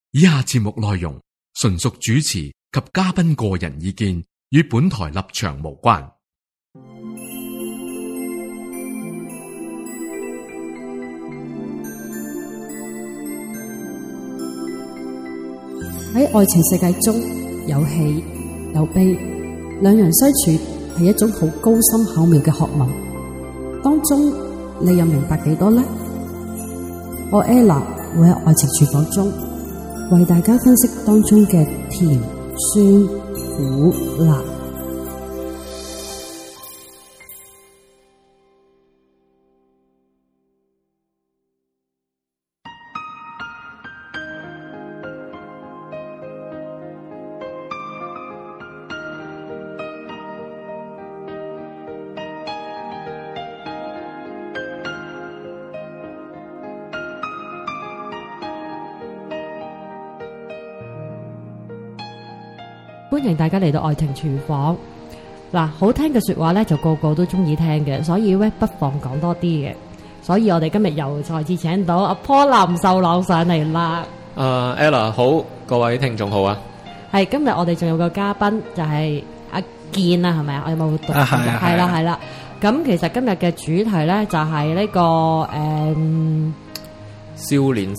以下節目內容純屬主持及嘉賓個人意見，與本台立場無關。 喺愛情世界中，有喜有悲，兩人相處係一種好高深巧妙嘅學問。當中你又明白幾多呢？我 Ella 會喺愛情廚房中為大家分析當中嘅甜、酸、苦、辣。歡迎大家嚟到愛情廚房。嗱，好聽嘅說話咧，就個個都中意聽嘅，所以咧不妨講多啲嘅。所以我哋今日又再次請到阿坡林秀朗上嚟啦。 Ella 好，各位聽眾好啊。 係今日我哋仲有個嘉賓就係阿健啊，係咪啊？我有冇讀？係啦。咁其實今日嘅主題咧就係呢個少年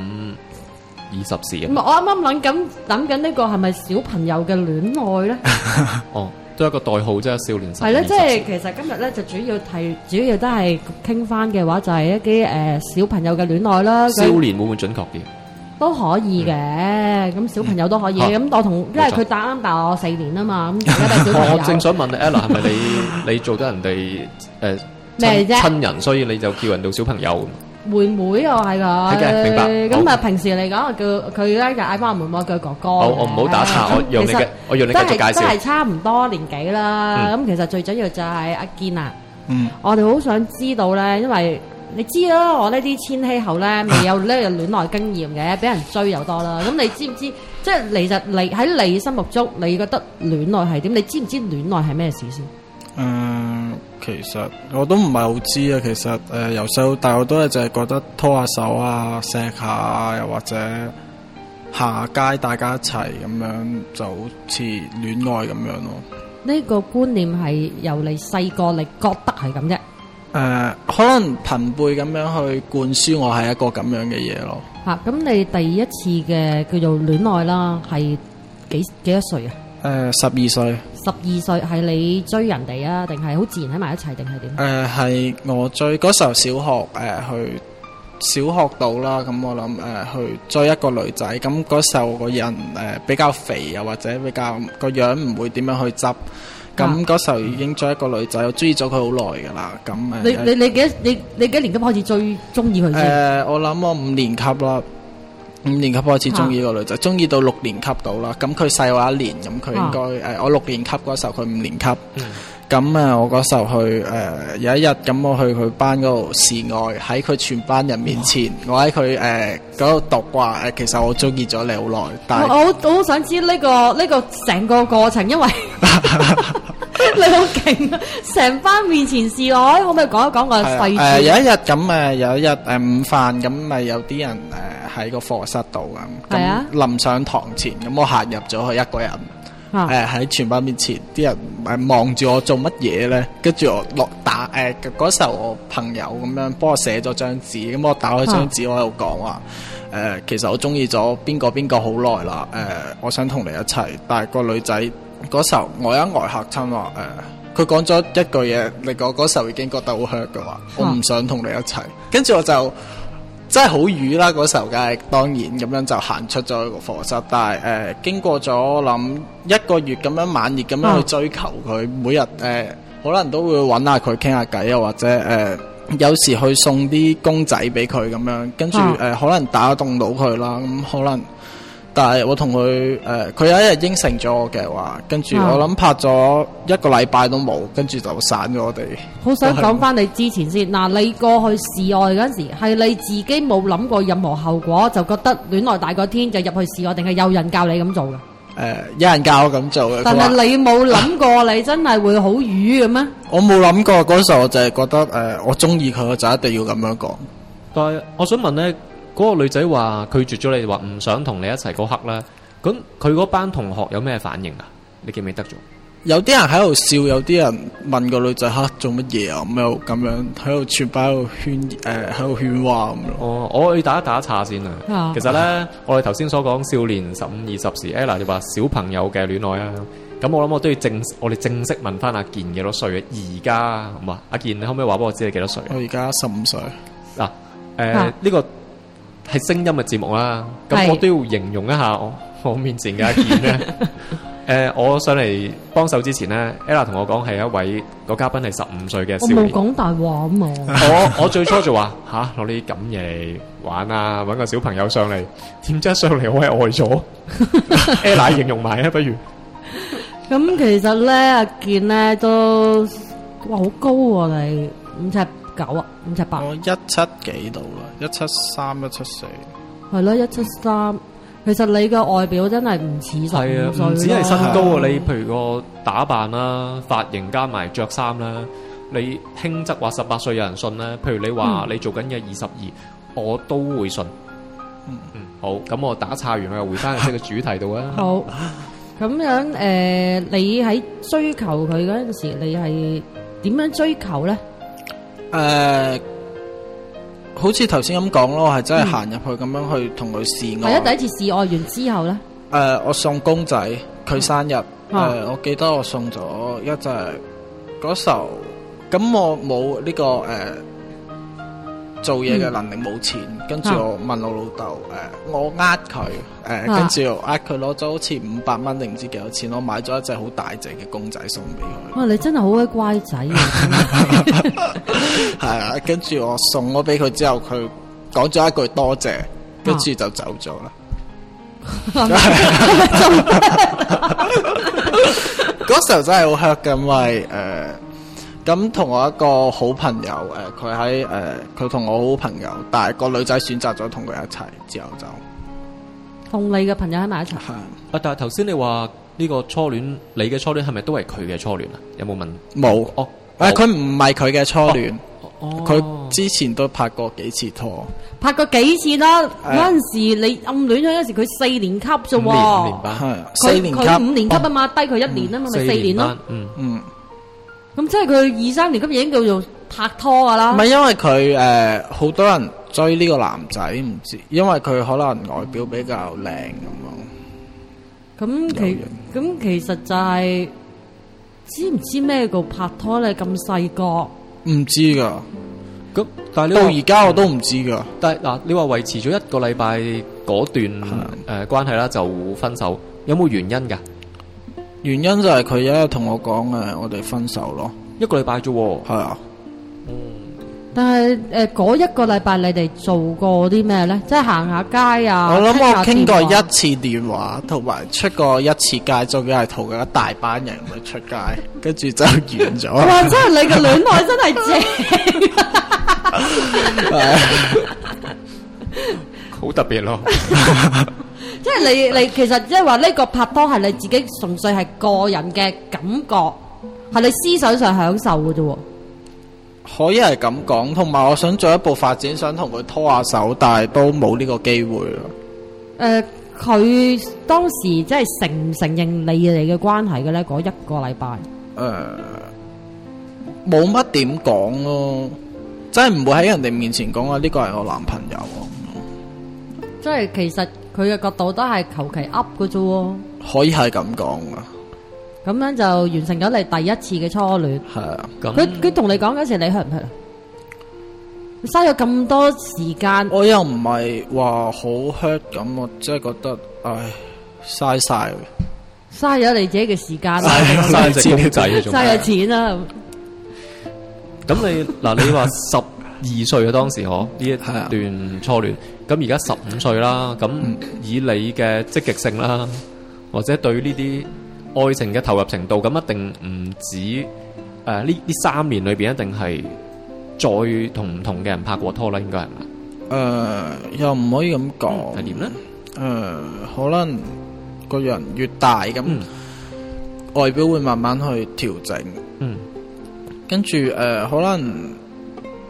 15、20時啊！ 我啱啱諗緊呢個係咪小朋友嘅戀愛咧？ 哦，都係一個代號啫，少年15、20時。 係咧，即係其實今日咧就主要都係傾翻嘅話，就係一啲小朋友嘅戀愛啦。 少年會唔會準確啲？ 都可以嘅，咁小朋友都可以嘅。咁我同因為佢大我4年啊嘛，咁而家都係小朋友。 我正想問你 Ella 係咪你做得人哋咩啫？ 親人，所以你就叫人做小朋友？ 妹妹啊，係㗎， 明白。 咁啊，平時嚟講，我叫佢咧就嗌翻我妹妹叫哥哥。 我唔好打岔，我讓你繼續介紹。 都係差唔多年紀啦。咁其實最緊要就係阿堅啊。我哋好想知道咧，因為你知啦，我呢啲千禧後咧未有呢個戀愛經驗嘅，俾人追又多啦。咁你知唔知？即係其實你喺你心目中，你覺得戀愛係點？你知唔知戀愛係咩事先？ 其實我都唔係好知啊。其實由細到大我都係淨係覺得拖下手啊、錫下啊，又或者行下街大家一齊咁樣，就好似戀愛咁樣咯。 呢個觀念係由你細個你覺得係咁啫。 可能朋輩咁樣去灌輸我係一個咁樣嘅嘢咯。 咁你第一次嘅叫做戀愛啦，係幾多歲啊 ？12歲。 12歲係你追人哋啊，定係好自然喺埋一齊，定係點？ 係我追嗰時候小學去小學度啦，咁我諗去追一個女仔，咁嗰時候個人比較肥啊，或者比較個樣唔會點樣去執，咁嗰時候已經追一個女仔，我中意咗佢好耐噶啦。咁你幾年級開始中意佢先？ 我諗我5年級啦。5年級開始中意個女仔，中意到6年級到啦。咁佢細我1年，咁佢應該我6年級嗰時候，佢5年級。咁我嗰時候去有一日，咁我去佢班嗰度示愛，喺佢全班人面前，我喺佢嗰度讀話其實我中意咗你好耐。但係我好想知呢個成個過程，因為你好勁啊！成班面前示愛，可唔可以講一講個細節？ 有一日咁有一日午飯咁咪有啲人喺個課室度咁，臨上堂前咁我行入咗去一個人，喺全班面前，啲人望住我做乜嘢咧？跟住我嗰時候我朋友咁樣幫我寫咗張紙，咁我打開張紙我喺度講話其實我中意咗邊個好耐啦，我想同你一齊，但係個女仔嗰時候我一呆嚇親話佢講咗一句嘢，你講嗰時候已經覺得好 hurt 嘅話，我唔想同你一齊，跟住我就真係好瘀啦。嗰時候梗係當然咁樣就行出咗個課室，但係經過咗諗1個月咁樣猛烈咁樣去追求佢，每日可能都會揾下佢傾下偈啊，或者有時去送啲公仔俾佢咁樣，跟住可能打動到佢啦，咁可能。但係我同佢佢有一日應承咗我嘅話，跟住我諗拍咗1個禮拜都冇，跟住就散咗我哋。 好想講翻你之前先，嗱，你過去示愛嗰陣時，係你自己冇諗過任何後果，就覺得戀愛大過天就入去示愛，定係有人教你咁做嘅？ 有人教我咁做嘅。 但係你冇諗過你真係會好瘀嘅咩？ 我冇諗過，嗰時候我就係覺得我中意佢，我就一定要咁樣講。 但係我想問咧， 嗰個女仔話拒絕咗你，話唔想同你一齊嗰刻咧，咁佢嗰班同學有咩反應啊？你記唔記得咗？ 有啲人喺度笑，有啲人問個女仔吓做乜嘢啊？咁樣喺度全班喺度喧嘩咁樣。 哦，我要打一岔先啊。其實咧，我哋頭先所講少年15、20時 ，Ella 你話小朋友嘅戀愛啊。咁我諗我都要我哋正式問翻阿健幾多歲嘅？而家咁啊，阿健你可唔可以話俾我知你幾多歲？ 我而家15歲。 嗱，呢個係聲音嘅節目啦。咁我都要形容一下我面前嘅阿健咧。我上嚟幫手之前咧 ，Ella 同我講係一位個嘉賓係15歲嘅少年。 我冇講大話啊嘛。 我最初就話攞啲咁嘢玩啊，搵個小朋友上嚟，點知一上嚟我係呆咗。Ella 形容埋啊，不如。 咁其實咧，阿健咧都好高喎，你5尺9啊，5尺8。 我170幾度啦，173、174。係咯，173。其實你嘅外表真係唔似15歲， 唔止係身高啊！你譬如個打扮啦、髮型加埋着衫啦，你輕則話18歲有人信啦。譬如你話你做緊嘅22，我都會信。好，咁我打岔完，我又回翻去個主題度啊。 好，咁樣你喺追求佢嗰陣時，你係點樣追求咧？ 好似頭先咁講咯，係真係行入去咁樣去同佢示愛。 係啊，第一次示愛完之後咧， 我送公仔，佢生日，我記得我送咗一隻嗰時候，咁我冇呢個做嘢嘅能力，冇錢，跟住我問我老豆，我佢，跟住佢攞咗好似500蚊定唔知幾多錢，我買咗一隻好大隻嘅公仔送俾佢。 哇，你真係好鬼乖仔啊！ 係啊，跟住我送咗俾佢之後，佢講咗一句多謝，跟住就走咗啦。嗰時候真係好 hurt 嘅，因為咁同我一個好朋友，佢同我好朋友，但係個女仔選擇咗同佢一齊，之後就同你嘅朋友喺埋一齊。 但係頭先你話呢個初戀，你嘅初戀係咪都係佢嘅初戀啊？有冇問？ 冇。佢唔係佢嘅初戀，佢之前都拍過幾次拖。拍過幾次啦？嗰陣時你暗戀咗嗰時，佢4年級啫喎。 5年班， 係4年級。 佢5年級啊嘛，低佢1年啊嘛，咪4年咯。咁即係佢2、3年級已經叫做拍拖噶啦。唔係因為佢好多人追呢個男仔，唔知因為佢可能外表比較靚咁樣。咁其實就係知唔知咩叫拍拖咧？咁細個唔知噶。 咁但係你到而家我都唔知噶。 但係嗱，你話維持咗1個禮拜嗰段關係啦，就分手，有冇原因噶？原因就係佢有一日同我講我哋分手咯。1個禮拜啫喎。係啊。但係嗰1個禮拜你哋做過啲咩咧？即係行下街啊。我諗我傾過1次電話，同埋出過1次街，仲要係同佢一大班人去出街，跟住就完咗。哇！真係你嘅戀愛真係正，好特別咯。即係你其實即係話呢個拍拖係你自己純粹係個人嘅感覺，係你思想上享受嘅啫。可以係咁講，同埋我想進一步發展，想同佢拖下手，但係都冇呢個機會咯。佢當時即係承唔承認你哋嘅關係嘅咧？嗰1個禮拜，冇乜點講咯，真係唔會喺人哋面前講話呢個係我男朋友。即係其實佢嘅角度都係求其噏嘅啫。可以係咁講啊。咁樣就完成咗你第一次嘅初戀。係啊，佢同你講嗰時，你 hurt 唔 hurt 啊？嘥咗咁多時間，我又唔係話好 hurt 咁，我即係覺得，嘥晒，嘥咗你自己嘅時間，嘥隻公仔，嘥咗錢啦。咁你嗱，你話12歲啊，當時呢一段初戀，咁而家15歲啦，咁以你嘅積極性啦，或者對呢啲愛情嘅投入程度，咁一定唔止呢3年裏邊一定係再同唔同嘅人拍過拖啦，應該係嘛？又唔可以咁講。係點咧？可能個人越大咁，外表會慢慢去調整。跟住可能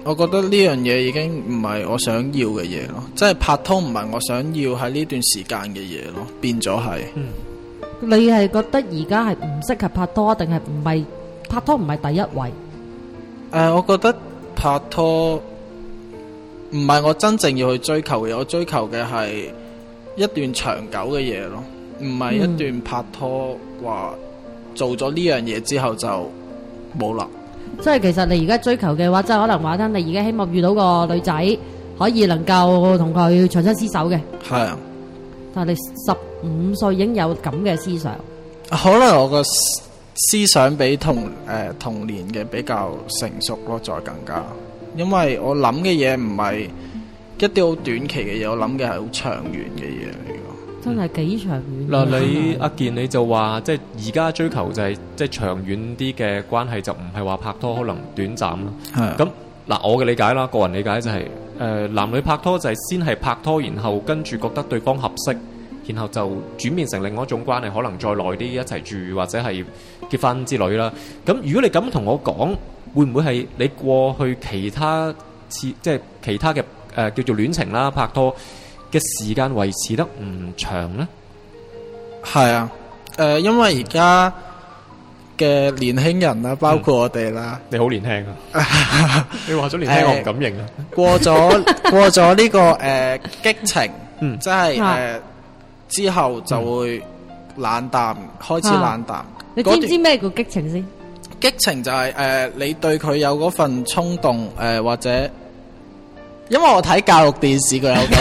我覺得呢樣嘢已經唔係我想要嘅嘢咯，即係拍拖唔係我想要喺呢段時間嘅嘢咯，變咗係。 你係覺得而家係唔適合拍拖，定係唔係拍拖唔係第一位？ 我覺得拍拖唔係我真正要去追求嘅，我追求嘅係一段長久嘅嘢咯，唔係一段拍拖話做咗呢樣嘢之後就冇啦。 即係其實你而家追求嘅話，即係可能話聽你而家希望遇到個女仔，可以能夠同佢長相廝守嘅。係啊，但係你15歲已經有咁嘅思想， 可能我個思想比同年嘅比較成熟咯，再更加，因為我諗嘅嘢唔係一啲好短期嘅嘢，我諗嘅係好長遠嘅嘢嚟嘅。 真係幾長遠嗱，你阿健你就話，即係而家追求就係即係長遠啲嘅關係，就唔係話拍拖可能短暫啦。係咁嗱，我嘅理解啦，個人理解就係男女拍拖就係先係拍拖，然後跟住覺得對方合適，然後就轉變成另外一種關係，可能再耐啲一齊住或者係結婚之類啦。咁如果你咁同我講，會唔會係你過去其他次即係其他嘅叫做戀情啦、拍拖嘅時間維持得唔長呢？ 係啊，因為而家嘅年輕人啦，包括我哋啦， 你好年輕啊！你話咗年輕，我唔敢認啊！ 過咗呢個激情，即係之後就會冷淡，開始冷淡。 你知唔知咩叫激情先？ 激情就係你對佢有嗰份衝動，或者。因為我睇教育電視佢有咁，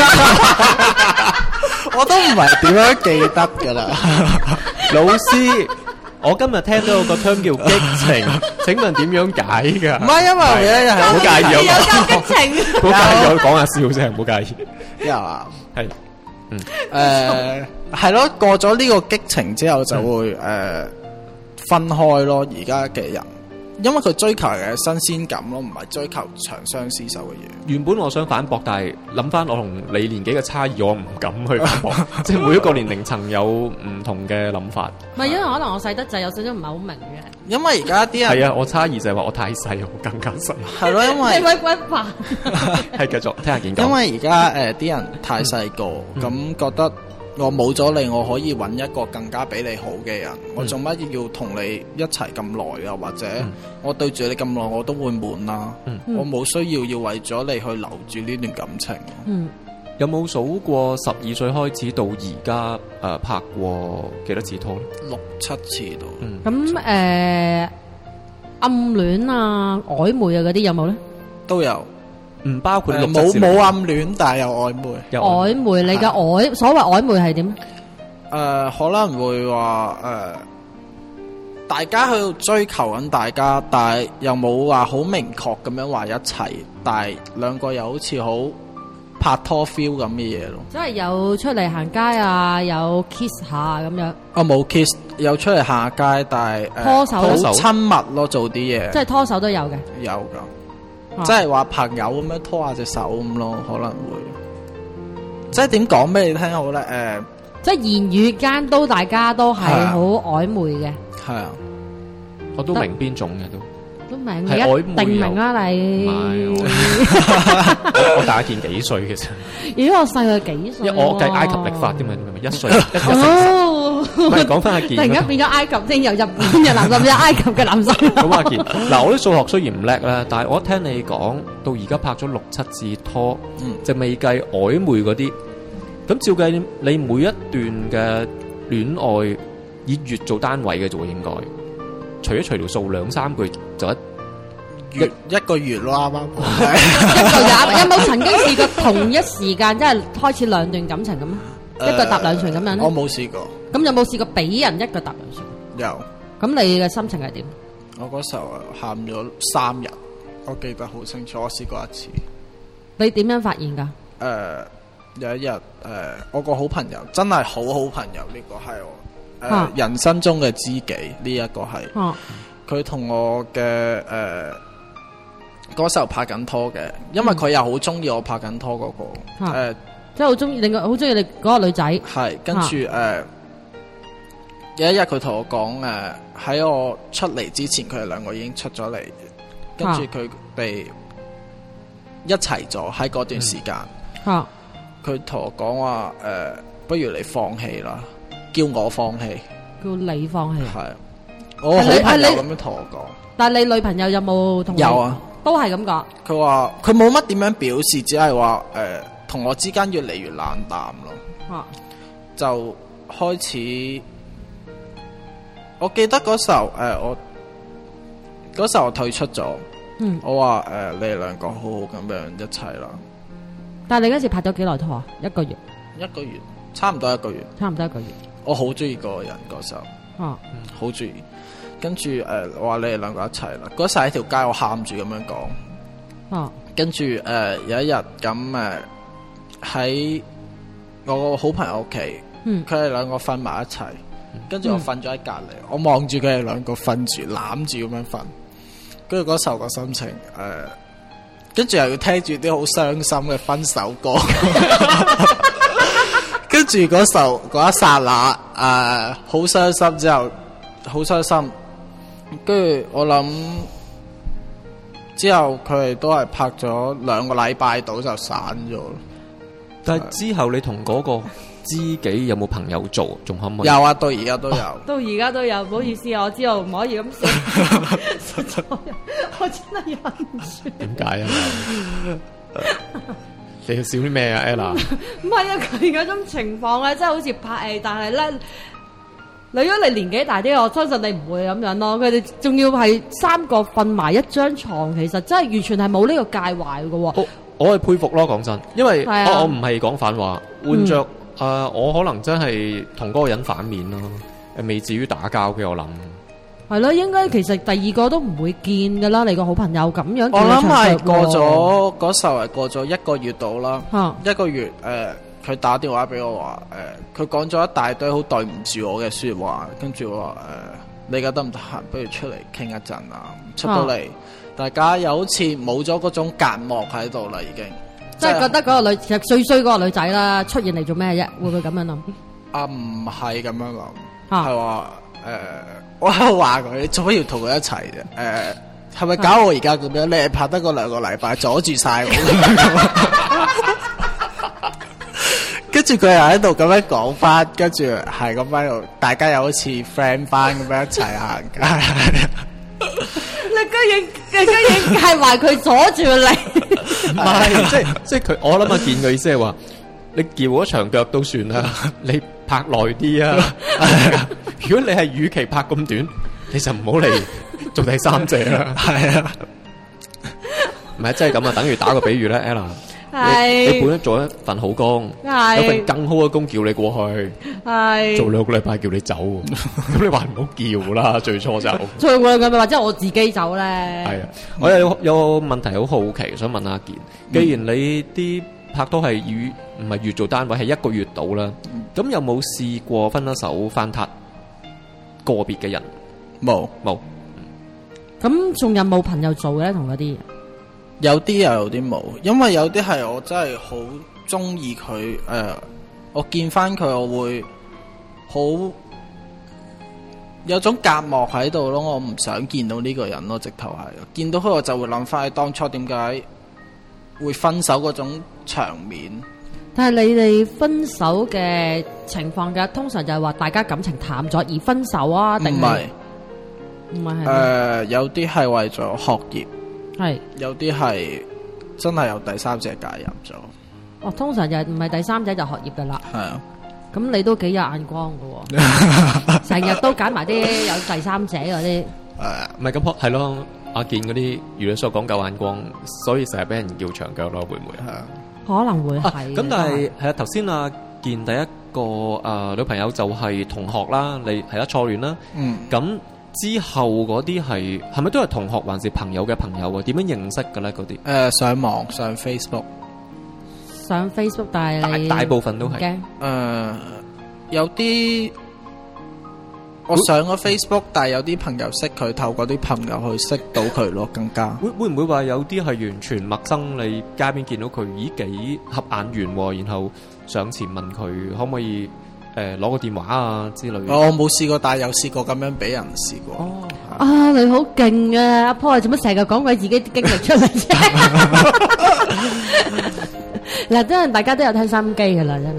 我都唔係點樣記得噶啦。 老師，我今日聽到有個 term 叫激情，請問點樣解噶？ 唔係因為咧，係好介意有激情， 好介意，我講下笑啫，唔好介意。 有啊， 係， 係咯，過咗呢個激情之後就會分開咯。而家嘅人。因為佢追求嘅新鮮感咯，唔係追求長相廝守嘅嘢。 原本我想反駁，但係諗翻我同你年紀嘅差異，我唔敢去反駁。即係每一個年齡層有唔同嘅諗法。 唔係，因為可能我細得滯，有少少唔係好明嘅。 因為而家啲人係啊，我差異就係話我太細，我更加細。 係咯，因為你咪鬼煩。 係繼續聽下見講。 因為而家啲人太細個，咁覺得。我冇咗你，我可以揾一個更加比你好嘅人。我做乜要同你一齊咁耐啊？或者我對住你咁耐，我都會悶啦。我冇需要為咗你去留住呢段感情。 有冇數過12歲開始到而家拍過幾多次拖咧？6、7次到。 咁暗戀啊、曖昧啊嗰啲有冇咧？ 都有。 唔包括冇暗戀，但係有曖昧。 曖昧，你嘅所謂曖昧係點？ 可能會話大家去追求緊大家，但係又冇話好明確咁樣話一齊，但係兩個又好似好拍拖 feel 咁嘅嘢咯。 即係有出嚟行街啊，有 kiss 下咁樣。 冇 kiss， 有出嚟行下街，但係拖手好親密咯，做啲嘢。 即係拖手都有嘅。 有噶。即係話朋友咁樣拖下隻手咁咯，可能會。即係點講俾你聽好咧？ 即係言語間都大家都係好曖昧嘅。係啊， 我都明邊種嘅都明，係曖昧定明啊你。 我大健幾歲嘅啫？ 如果我細佢幾歲？ 我計埃及歷法添嘛，1歲哦。唔係講翻阿健， 突然間變咗埃及先，由日本嘅男生變咗埃及嘅男生。 咁阿健，嗱我啲數學雖然唔叻啦，但係我聽你講到而家拍咗6、7次拖，就未計曖昧嗰啲。咁照計你每一段嘅戀愛以月做單位嘅就會應該。除咗除條數2、3個月就一個月咯，啱啱。 有冇曾經試過同一時間即係開始2段感情咁啊？一個搭2船咁樣？ 我冇試過。 咁有冇試過俾人一個搭2船？ 有。咁你嘅心情係點？ 我嗰時候喊咗3日，我記得好清楚。我試過1次。你點樣發現㗎？ 有一日我個好朋友真係好朋友，呢個係我。人生中嘅知己，呢一個係佢同我嘅嗰時候拍緊拖嘅，因為佢又好中意我拍緊拖嗰個即係好中意你嗰個女仔。係跟住有一日佢同我講喺我出嚟之前，佢哋2個已經出咗嚟，跟住佢哋一齊咗喺嗰段時間。佢同我講話不如你放棄啦，叫我放棄， 叫你放棄。 係我好朋友咁樣同我講。 但係你女朋友有冇同你？ 有啊，都係咁講。 佢話佢冇乜點樣表示，只係話同我之間越嚟越冷淡咯。就開始，我記得嗰時候我退出咗。我話你哋兩個好好咁樣一齊啦。 但係你嗰時拍咗幾耐拖啊？1個月。1 個月，差唔多1個月。 差唔多1個月。我好中意嗰個人嗰時候。好中意。跟住我話你哋兩個一齊啦。嗰時喺條街我喊住咁樣講。跟住有一日咁喺我個好朋友屋企，佢哋兩個瞓埋一齊，跟住我瞓咗喺隔籬，我望住佢哋兩個瞓住攬住咁樣瞓，跟住嗰時候個心情跟住又要聽住啲好傷心嘅分手歌，跟住嗰時候嗰一剎那好傷心之後好傷心，跟住我諗之後佢哋都係拍咗2個禮拜到就散咗。 但係之後你同嗰個知己有冇朋友做？仲可唔可以？ 有啊，到而家都有。 到而家都有，唔好意思啊，我知道唔可以咁笑。我真係忍唔住。 點解啊？你要笑啲咩啊 ，Ella？ 唔係啊，佢嗰種情況咧，真係好似拍戲，但係咧，如果你年紀大啲，我相信你唔會咁樣咯。佢哋仲要係3個瞓埋一張床，其實真係完全係冇呢個介懷嘅。 我係佩服咯，講真，因為我唔係講反話，換着我可能真係同嗰個人反面咯，未至於打交嘅，我諗係咯，應該其實第2個都唔會見噶啦，你個好朋友咁樣。 我諗係過咗嗰時候係過咗1個月到啦，1個月佢打電話俾我話佢講咗一大堆好對唔住我嘅說話，跟住我話你而家得唔得閒？不如出嚟傾一陣啊！出到嚟。大家又好似冇咗嗰種隔膜喺度啦，已經即係覺得嗰個女其實衰嗰個女仔啦，出現嚟做咩啫？會唔會咁樣諗？ 唔係咁樣諗，係話我喺度話佢，你做乜要同佢一齊啫？係咪搞我而家咁樣？你係拍得嗰2個禮拜，阻住晒我。跟住佢又喺度咁樣講翻，跟住係咁喺度，大家又好似 friend 翻咁樣一齊行街。 你居然係話佢阻住你？ 唔係，即係佢，我諗見佢意思係話，你撬咗長腳都算啦，你拍耐啲啊！如果你係與其拍咁短，你就唔好嚟做第3者啦。係啊，唔係真係咁啊，等於打個比喻咧 ，Ella。你本身做一份好工，有份更好嘅工叫你過去，做2個禮拜叫你走，咁你話唔好叫啦，最初就做2個禮拜，或者我自己走咧。 係啊，我有個問題好好奇，想問阿健，既然你啲拍拖係唔係月做單位，係1個月到啦，咁有冇試過分咗手翻撻個別嘅人？ 冇。 咁仲有冇朋友做咧？同嗰啲？ 有啲又有啲冇，因為有啲係我真係好中意佢，我見翻佢我會好有種隔膜喺度咯，我唔想見到呢個人咯，直頭係見到佢我就會諗翻起當初點解會分手嗰種場面。 但係你哋分手嘅情況嘅，通常就係話大家感情淡咗而分手啊？定係唔係？ 有啲係為咗學業。 係有啲係真係有第3者介入咗。 哦，通常就唔係第3者就學業噶啦。係啊，咁你都幾有眼光噶，成日都揀埋啲有第3者嗰啲。 唔係咁係咯，阿健嗰啲如你所講夠眼光，所以成日俾人叫長腳咯，會唔會？係啊， 可能會係。 咁但係係啊，頭先阿健第一個女朋友就係同學啦，你係啦初戀啦。咁。之後嗰啲係咪都係同學還是朋友嘅朋友啊？點樣認識嘅咧？嗰啲上網上 Facebook， 但係大部分都係有啲我上咗 Facebook，但係有啲朋友識佢，透過啲朋友去識到佢咯，更加會唔會話有啲係完全陌生？你街邊見到佢，咦幾合眼緣喎，然後上前問佢可唔可以攞個電話啊之類。 我冇試過，但係有試過咁樣俾人試過。 哦，啊，你好勁啊！阿婆做乜成日講佢自己啲經歷出嚟啫？嗱，真係大家都有聽收音機噶啦，真係。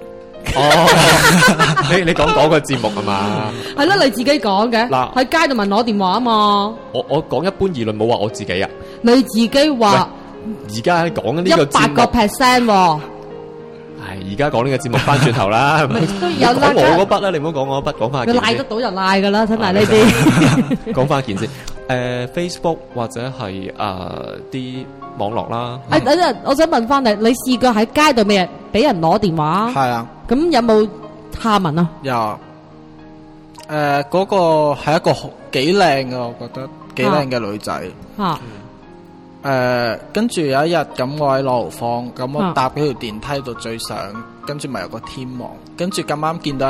哦，你講嗰個節目係嘛？ 係咯，你自己講嘅。嗱，喺街度問攞電話啊嘛。 我講一般議論，冇話我自己啊。 你自己話。 而家講緊呢個節目 100%喎。 係而家講呢個節目翻轉頭啦。 都有啦。 講我嗰筆啦，你唔好講我嗰筆，講翻。 佢賴得到就賴噶啦，真係呢啲。 講翻件先。Facebook 或者係啲網絡啦。 等陣，我想問翻你，你試過喺街度咩俾人攞電話？ 係啊。 咁有冇下文啊？ 有。嗰個係一個幾靚嘅，我覺得幾靚嘅女仔。跟住有一日咁，我喺羅湖坊，咁我搭嗰條電梯到最上，跟住咪有個天王，跟住咁啱見到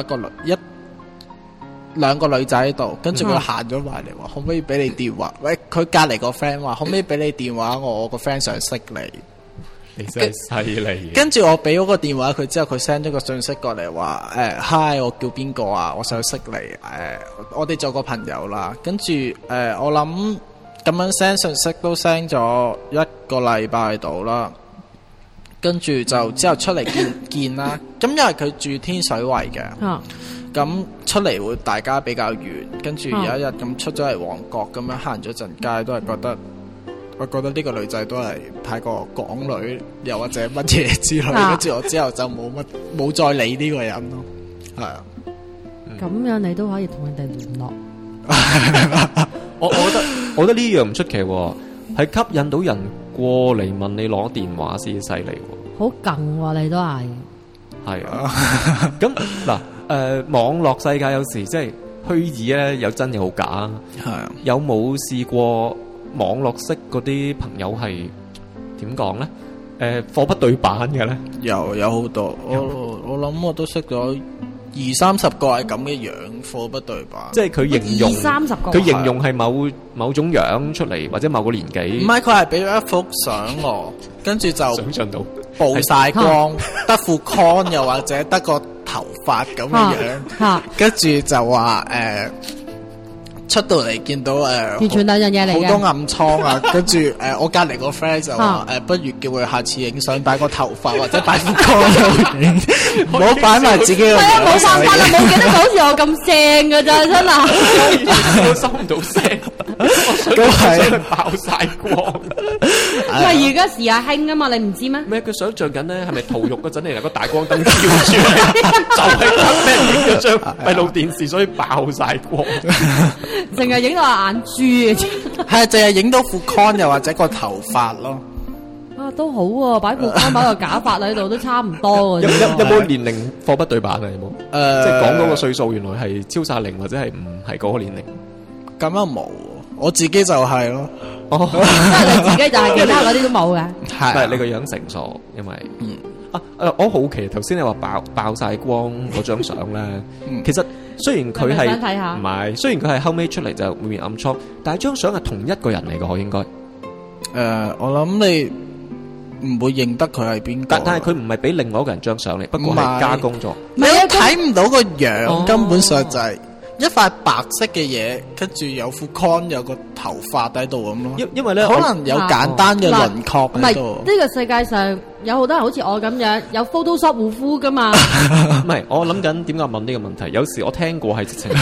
兩個女仔喺度，跟住佢行咗埋嚟話，可唔可以俾你電話？喂，佢隔籬個 friend 話，可唔可以俾你電話？我個 friend 想識你。 你真係犀利。 跟住我俾咗個電話佢之後，佢 send 咗個信息過嚟話，hi， 我叫邊個啊？我想識你。我哋做個朋友啦。跟住我諗。咁樣 send 信息都 send 咗1個禮拜到啦，跟住就之後出嚟見啦。咁因為佢住天水圍嘅，咁出嚟會大家比較遠。跟住有一日咁出咗嚟旺角，咁樣行咗陣街，都係覺得，我覺得呢個女仔都係太過港女，又或者乜嘢之類。跟住我之後就冇再理呢個人咯。係啊， 咁樣你都可以同人哋聯絡。 我覺得呢樣唔出奇喎，係吸引到人過嚟問你攞電話先犀利喎。 好勁喎，你都係。 係啊，咁嗱，網絡世界有時即係虛擬咧，有真有好假。係啊，有冇試過網絡識嗰啲朋友係點講咧？貨不對版嘅咧？有好多，我諗我都識咗20-30個係咁嘅樣，貨不對版。即係佢形容20-30個，佢形容係某種樣出嚟，或者某個年紀。唔係，佢係俾咗一幅相我，跟住就想象到曝晒光，得副 con 又或者得個頭髮咁嘅樣，跟住就話出到嚟見到完全兩樣嘢嚟嘅， 好多暗瘡啊！跟住我隔離個 friend 就話不如叫佢下次影相擺個頭髮或者擺副 con 影，唔好擺埋自己個樣。係啊，冇辦法啦，冇記得好似我咁正㗎咋，真係我收唔到聲，咁係爆晒光。 因為而家時下興啊嘛，你唔知咩？ 咩？佢想像緊咧，係咪屠肉嗰陣嚟個大光燈照住，就係俾人影咗張閉路電視，所以爆晒光。 淨係影到眼珠嘅啫， 係淨係影到副 con 又或者個頭髮咯。 啊，都好喎，擺副 con 擺個假髮喺度都差唔多嘅。 有冇年齡貨不對版啊？有冇？即係講嗰個歲數原來係超晒齡，或者係唔係嗰個年齡？咁又冇，我自己就係咯。哦，即係你自己就係，其他嗰啲都冇嘅。 係你個樣成熟，因為我好奇頭先你話爆晒光嗰張相咧，其實雖然佢係唔係，雖然佢係後尾出嚟就滿面暗瘡，但係張相係同一個人嚟嘅，應該。我諗你唔會認得佢係邊個，但係佢唔係俾另外一個人張相嚟，不過係加工咗。你睇唔到個樣，根本上就係一塊白色嘅嘢，跟住有副 con， 有個頭髮喺度咁咯。因為咧，可能有簡單嘅輪廓喺度。呢個世界上有好多人好似我咁樣有 Photoshop 護膚噶嘛。 唔係，我諗緊點解問呢個問題？有時我聽過係直情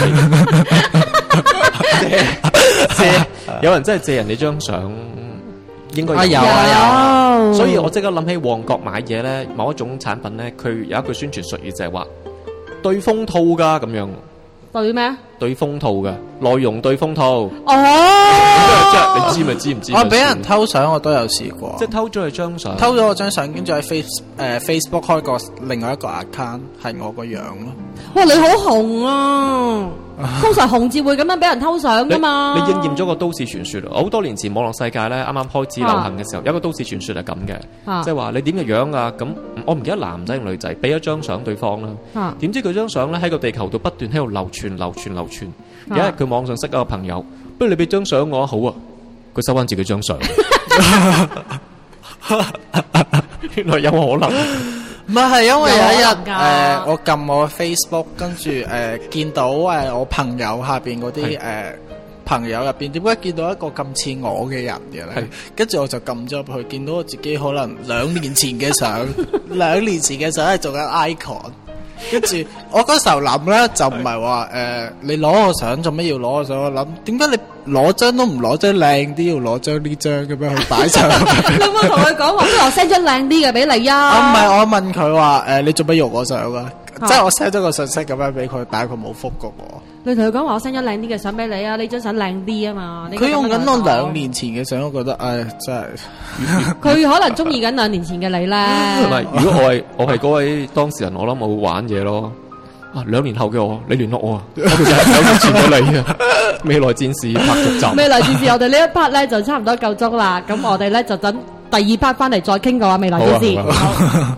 借有人真係借人哋張相，應該有。所以我即刻諗起旺角買嘢咧，某一種產品咧，佢有一句宣傳術語就係話對風套噶咁樣。 對咩？ 對封套嘅內容對封套。 哦， 你知咪知唔知？ 我俾人偷相，我都有試過。 即係偷咗佢張相， 偷咗我張相，跟住喺Facebook 開個另外一個 account， 係我個樣咯。 哇，你好紅啊！通常紅字會咁樣俾人偷相噶嘛？ 你應驗咗個都市傳說。好多年前網絡世界咧，啱啱開始流行嘅時候，有一個都市傳說係咁嘅，即係話你點嘅樣啊？咁我唔記得男仔定女仔，俾咗張相對方啦。點知佢張相咧喺個地球度不斷喺度流傳。有一日佢網上識一個朋友，不如你俾張相我好啊？佢收翻自己張相。原來有可能。 唔係因為有一日我撳我 Facebook， 跟住見到我朋友下邊嗰啲朋友入邊，點解見到一個咁似我嘅人嘅咧？跟住我就撳咗入去，見到我自己可能2年前嘅相，2年前嘅相係做緊 icon。跟住我嗰時候諗咧，就唔係話你攞個相做咩要攞個相？我諗點解你攞張都唔攞張靚啲，要攞張呢張咁樣去擺上？ 你有冇同佢講話？不如我 send 張靚啲嘅俾你啊！ 唔係，我問佢話你做咩用我相啊？即係我 send 咗個信息咁樣俾佢，但係佢冇覆過我。 你同佢講話我 send 咗靚啲嘅相俾你啊！呢張相靚啲啊嘛。 佢用緊我2年前嘅相，我覺得真係。 佢可能中意緊2年前嘅你咧。 唔係，如果我係嗰位當事人，我諗我會玩嘢咯。2年後嘅我，你聯絡我啊！我其實係想傳到你啊！未來戰士拍續集。未來戰士，我哋呢一 part 咧就差唔多夠鐘啦。咁我哋咧就等第2 part 翻嚟再傾過啊！未來戰士。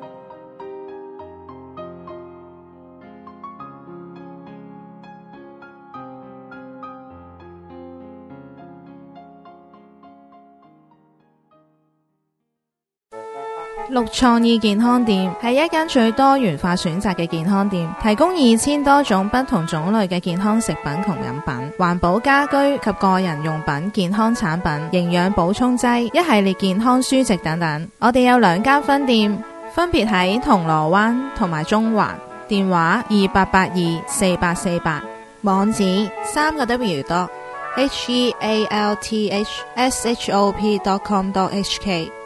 綠創意健康店係一間最多元化選擇嘅健康店，提供2000多種不同種類嘅健康食品同飲品、環保家居及個人用品、健康產品、營養補充劑、一系列健康書籍等等。我哋有2間分店，分別喺銅鑼灣同埋中環，電話28824848，網址3W.healthshop.com.hk。